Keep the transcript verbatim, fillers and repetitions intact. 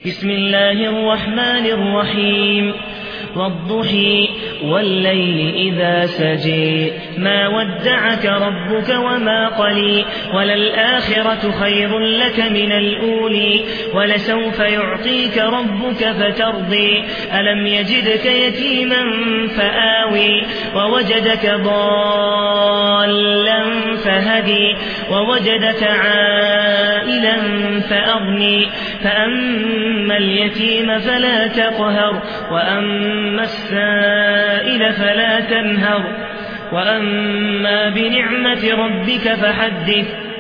بسم الله الرحمن الرحيم والضحى والليل إذا سجى ما ودعك ربك وما قلى وللآخرة خير لك من الأولى ولسوف يعطيك ربك فترضى ألم يجدك يتيما فآوي ووجدك ضالا فهدي ووجدك عائلا فأغني فأما اليتيم فلا تقهر وأما السائل فلا تنهر وأما بنعمة ربك فحدث